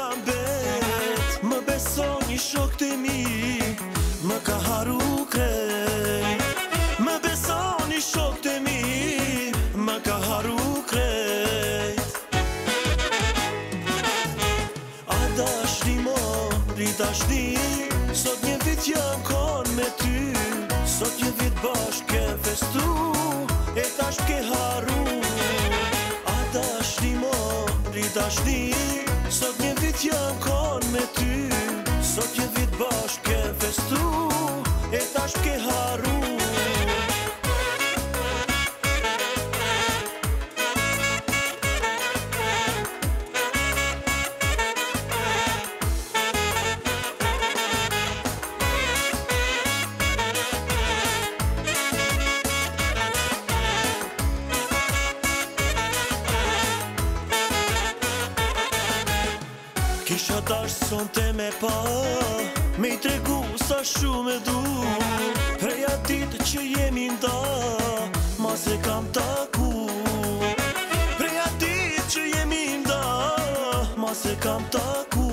kam bet. Më besoni shokët e mi, më ka haru krejt. Më besoni shokët e mi, më ka haru krejt. A dashni mori dashni, sot një vit jam kon me ty. Sot një vit bashk ke festu, e tash ke haru. A dashni mori dashni, sot një vit jam kon me ty. Sot një vit bashk ke festu, e tash ke haru. Kisha dash sonte me pa, me I tregu sa shumë e du. Preja ditë që jemi nda, ma se kam taku. Preja ditë që jemi nda, ma se kam taku.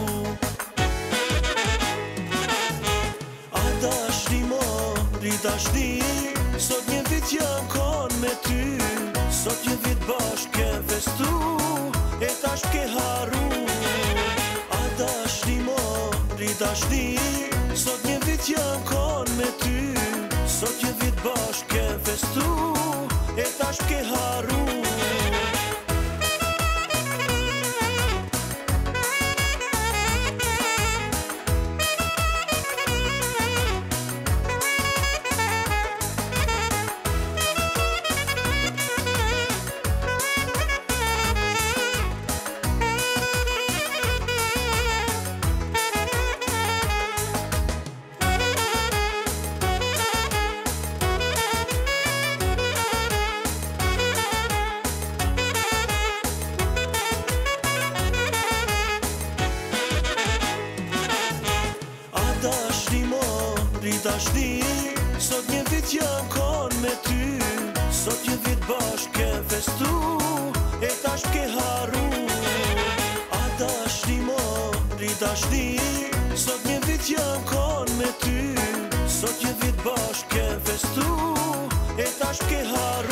A dashni mori dashni, sot një vit jam kon me ty. Sot një vit bashk ke festu, e tash ke haru. A dashni mori dashni, sot një vit jam kon me ty. Sot një vit bashk ke festu, e tash ke haru. Dashni mori dashni, sot një vit jam kon me ty. Sot një vit bashk ke festu, e tash ke haru. A dashni mori dashni, sot një vit jam kon me ty. Sot një vit bashk ke festu, e tash ke haru.